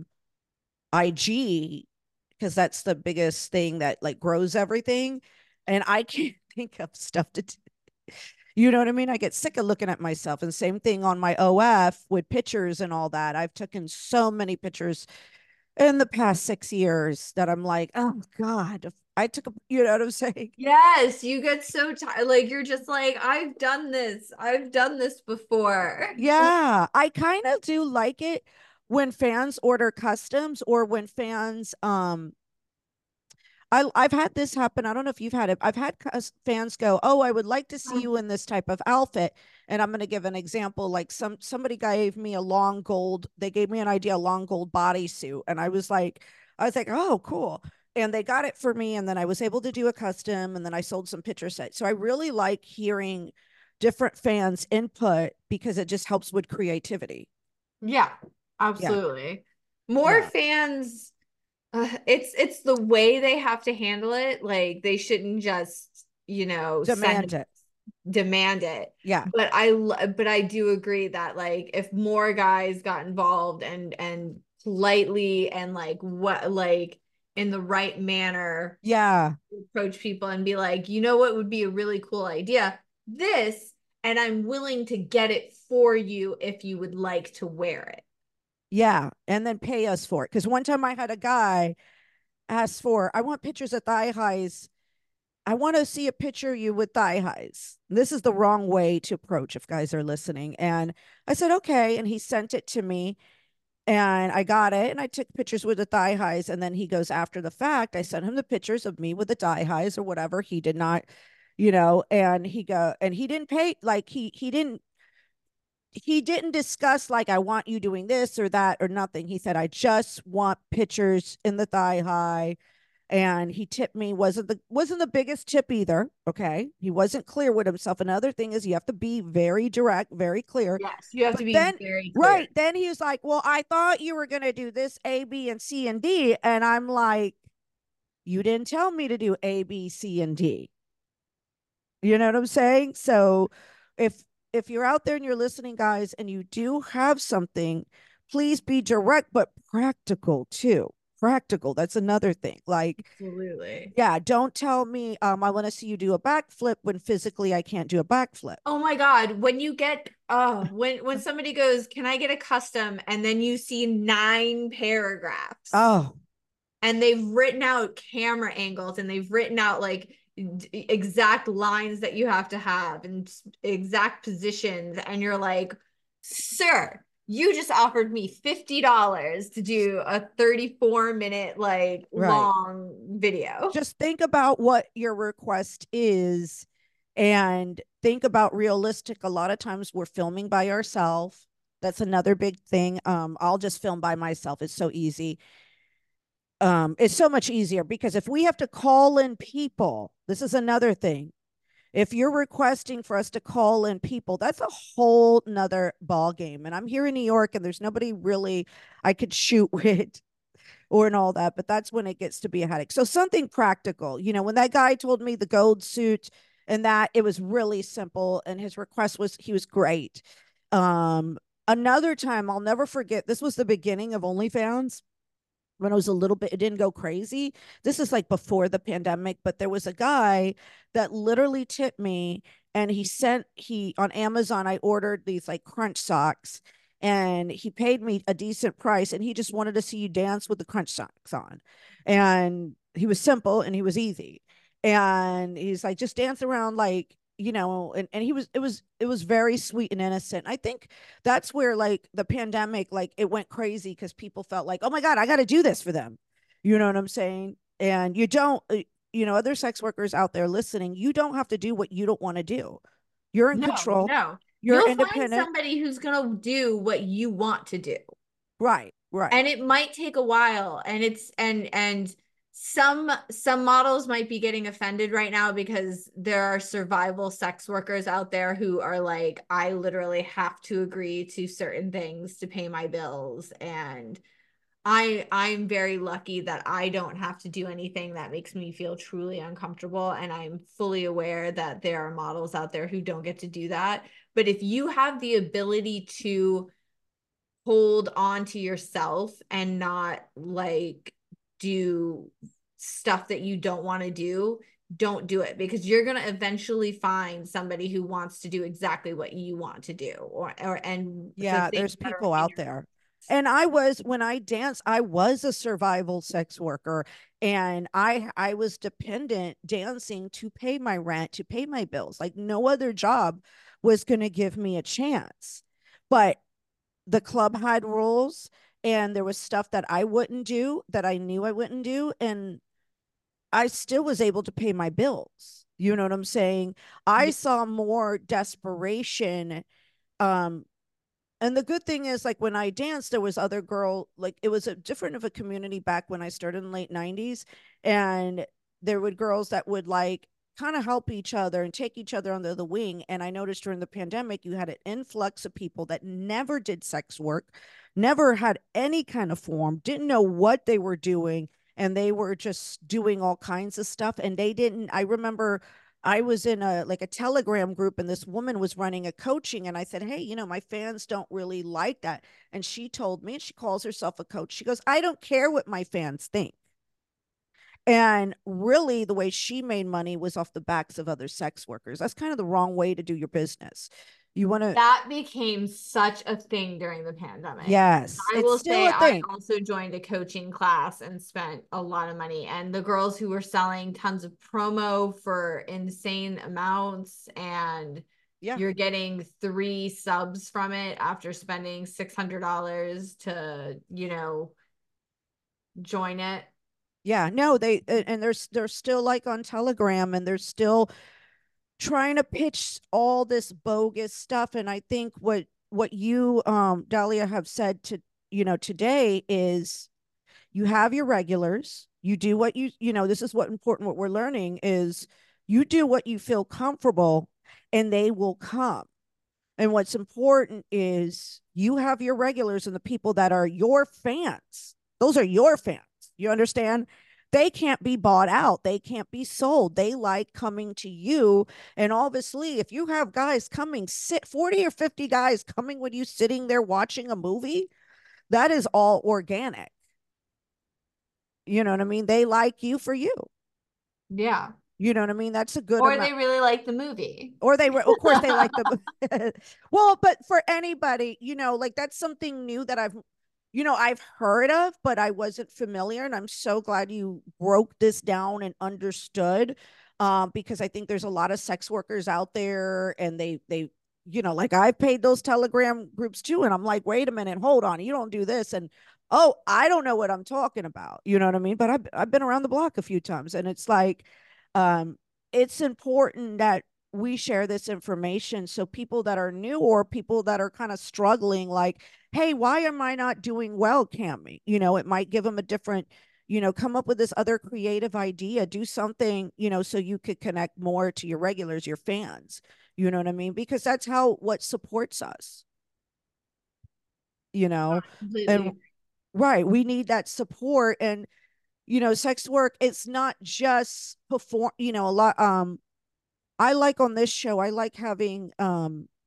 IG because that's the biggest thing that like grows everything, and I can't think of stuff to do. You know what I mean? I get sick of looking at myself. And same thing on my OF with pictures and all that. I've taken so many pictures in the past 6 years that I'm like, oh God, if I took a, you know what I'm saying? Yes, you get so tired. Like you're just like, I've done this. I've done this before. Yeah, I kind of do like it when fans order customs or when fans I've had this happen. I don't know if you've had it. I've had fans go, "Oh, I would like to see you in this type of outfit." And I'm going to give an example. Like somebody gave me a long gold. They gave me an idea, a long gold bodysuit, and I was like, "Oh, cool." And they got it for me, and then I was able to do a custom, and then I sold some picture sets. So I really like hearing different fans' input because it just helps with creativity. Yeah, Yeah, absolutely. More yeah. fans, it's the way they have to handle it. Like they shouldn't just, Demand it. demand it. Yeah, But I do agree that like if more guys got involved and politely and like what like in the right manner yeah. approach people and be like, you know what would be a really cool idea? This, and I'm willing to get it for you if you would like to wear it. Yeah, and then pay us for it. Because one time I had a guy ask for, I want pictures of thigh highs. I want to see a picture of you with thigh highs. This is the wrong way to approach if guys are listening. And I said, okay. And he sent it to me and I got it and I took pictures with the thigh highs. And then he goes, after the fact, I sent him the pictures of me with the thigh highs or whatever. He did not, and he didn't pay, like he didn't discuss like I want you doing this or that or nothing. He said I just want pictures in the thigh high, and he tipped me. Wasn't the biggest tip either. Okay, he wasn't clear with himself. Another thing is you have to be very direct, very clear. Yes, you have But to be then very clear. right then he was like, well, I thought you were going to do this A, B, and C and D, and I'm like, you didn't tell me to do A, B, C, and D. You know what I'm saying? So if if you're out there and you're listening, guys, and you do have something, please be direct but practical too. Practical. That's another thing. Like, Absolutely. yeah, don't tell me I want to see you do a backflip when physically I can't do a backflip. Oh my God, when you get when somebody goes, "Can I get a custom?" and then you see 9 paragraphs Oh, and they've written out camera angles and they've written out like exact lines that you have to have and exact positions and you're like, "Sir, you just offered me $50 to do a 34-minute like right. long video." Just think about what your request is and think about realistic. A lot of times we're filming by ourselves. That's another big thing. I'll just film by myself. It's so easy. It's so much easier because if we have to call in people, this is another thing. If you're requesting for us to call in people, that's a whole nother ball game. And I'm here in New York and there's nobody really I could shoot with or and all that, but that's when it gets to be a headache. So something practical. When that guy told me the gold suit and that it was really simple and his request was he was great. Another time I'll never forget, this was the beginning of OnlyFans when it was a little bit, it didn't go crazy. This is like before the pandemic, but there was a guy that literally tipped me, and he on Amazon, I ordered these like crunch socks, and he paid me a decent price, and he just wanted to see you dance with the crunch socks on. And he was simple and he was easy. And he's like, just dance around like, and it was very sweet and innocent. I think that's where like the pandemic, like it went crazy because people felt like, oh my God, I got to do this for them. You know what I'm saying? And you don't, other sex workers out there listening, you don't have to do what you don't want to do. You're in No, control. no. You're You'll find independent. somebody who's going to do what you want to do. Right, right. And it might take a while, and it's and some models might be getting offended right now because there are survival sex workers out there who are like, I literally have to agree to certain things to pay my bills, and I'm very lucky that I don't have to do anything that makes me feel truly uncomfortable, and I'm fully aware that there are models out there who don't get to do that. But if you have the ability to hold on to yourself and not like do stuff that you don't want to do, don't do it, because you're going to eventually find somebody who wants to do exactly what you want to do, or and the Yeah, things there's that are people in out your. there. And when I danced, I was a survival sex worker, and I was dependent dancing to pay my rent, to pay my bills. Like no other job was going to give me a chance. But the club had rules, and there was stuff that I wouldn't do, that I knew I wouldn't do, and I still was able to pay my bills. You know what I'm saying? I saw more desperation. um and the good thing is, like when I danced, there was other girl, like it was a different of a community back when I started in the late 90s. And there would girls that would like kind of help each other and take each other under the wing. And I noticed during the pandemic, you had an influx of people that never did sex work, never had any kind of form, didn't know what they were doing. And they were just doing all kinds of stuff. And they didn't, I remember I was in a like a Telegram group, and this woman was running a coaching, and I said, "Hey, my fans don't really like that." And she told me, and she calls herself a coach. She goes, "I don't care what my fans think." And really the way she made money was off the backs of other sex workers. That's kind of the wrong way to do your business. You want to. That became such a thing during the pandemic. Yes, I it's will still say a I thing. also joined a coaching class and spent a lot of money. And the girls who were selling tons of promo for insane amounts, and Yeah. you're getting 3 subs from it after spending $600 to, join it. Yeah, no, and they're still like on Telegram, and they're still trying to pitch all this bogus stuff. And I think what you, Dahlia, have said to today is, you have your regulars, you do what this is what important, what we're learning is, you do what you feel comfortable, and they will come. And what's important is you have your regulars and the people that are your fans. Those are your fans. You understand? They can't be bought out. They can't be sold. They like coming to you. And obviously, if you have guys coming, 40 or 50 guys coming with you, sitting there watching a movie, that is all organic. You know what I mean? They like you for you. Yeah. You know what I mean? That's a good Or amount. they really like the movie. Or they were, of course, they like the. Well, but for anybody, like that's something new that I've heard of, but I wasn't familiar. And I'm so glad you broke this down and understood. Because I think there's a lot of sex workers out there, and they like I've paid those Telegram groups too, and I'm like, wait a minute, hold on, you don't do this, and oh, I don't know what I'm talking about. You know what I mean? But I've been around the block a few times, and it's like, um, it's important that we share this information, so people that are new, or people that are kind of struggling, like, hey, why am I not doing well, Cami? It might give them a different, come up with this other creative idea, do something, so you could connect more to your regulars, your fans. You know what I mean? Because that's how, what supports us, you know, Completely and agree. right, we need that support. And sex work, it's not just perform, a lot. I like on this show, I like having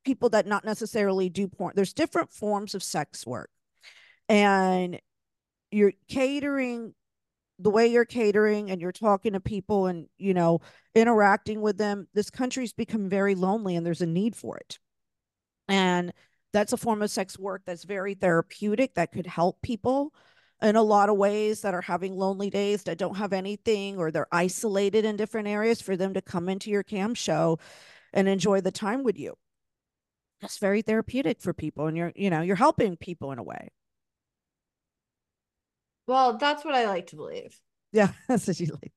people that not necessarily do porn. There's different forms of sex work, and you're catering the way you're catering and you're talking to people and, interacting with them. This country's become very lonely and there's a need for it. And that's a form of sex work that's very therapeutic, that could help people in a lot of ways that are having lonely days, that don't have anything, or they're isolated in different areas, for them to come into your cam show and enjoy the time with you. That's very therapeutic for people. And you're helping people in a way. Well, that's what I like to believe. Yeah. That's what you like.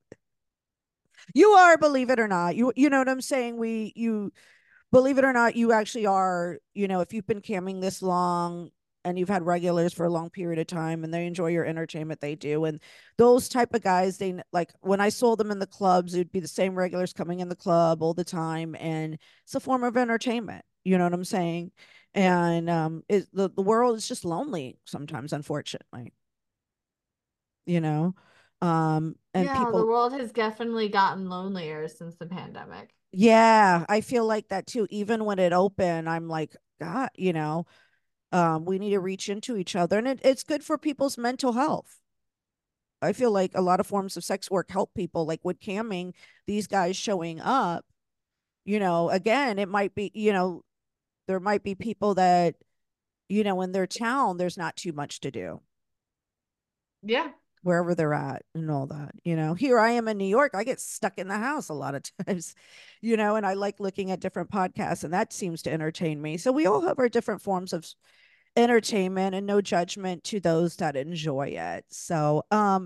You are, believe it or not. You know what I'm saying? You believe it or not, you actually are, if you've been camming this long and you've had regulars for a long period of time and they enjoy your entertainment, they do. And those type of guys, they like, when I saw them in the clubs, it'd be the same regulars coming in the club all the time. And it's a form of entertainment. You know what I'm saying? Yeah. And the world is just lonely sometimes, unfortunately, you know? And Yeah, the people, world has definitely gotten lonelier since the pandemic. yeah, I feel like that too. Even when it opened, I'm like, God, we need to reach into each other, and it's good for people's mental health. I feel like a lot of forms of sex work help people, like with camming, these guys showing up. Again, it might be, there might be people that, in their town, there's not too much to do Yeah. wherever they're at and all that. Here I am in New York, I get stuck in the house a lot of times, and I like looking at different podcasts, and that seems to entertain me. So we all have our different forms of entertainment, and no judgment to those that enjoy it. So,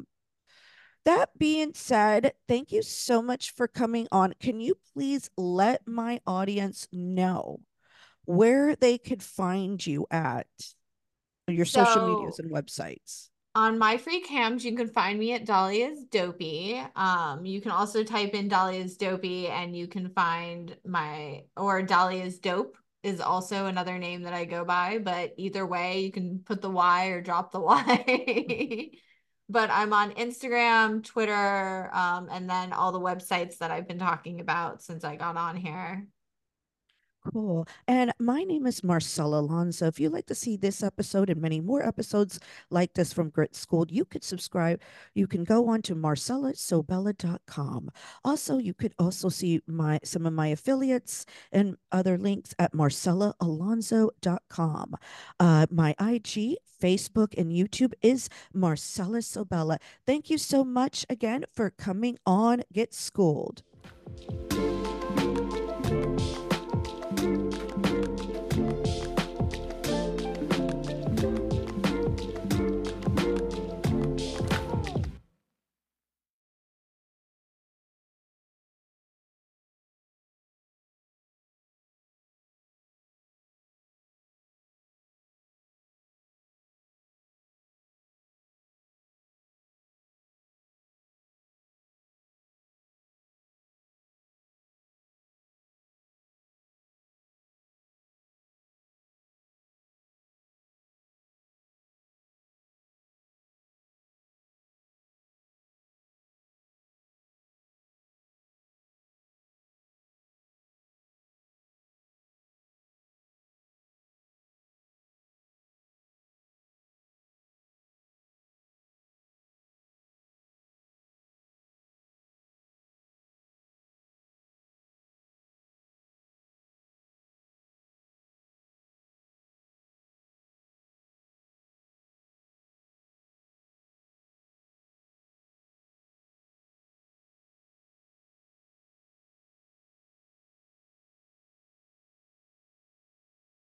that being said, thank you so much for coming on. Can you please let my audience know where they could find you at your social medias So and websites? on my free cams, you can find me at Dahlia's Dopey. You can also type in Dahlia's Dopey and you can find or Dahlia's Dope is also another name that I go by, but either way, you can put the Y or drop the Y. But I'm on Instagram, Twitter, and then all the websites that I've been talking about since I got on here. Cool. And my name is Marcella Alonso. If you'd like to see this episode and many more episodes like this from Grit School, you could subscribe. You can go on to marcellasobella.com. Also, you could also see some of my affiliates and other links at marcellaalonso.com. My IG, Facebook, and YouTube is Marcella Sobella. Thank you so much again for coming on Get Schooled.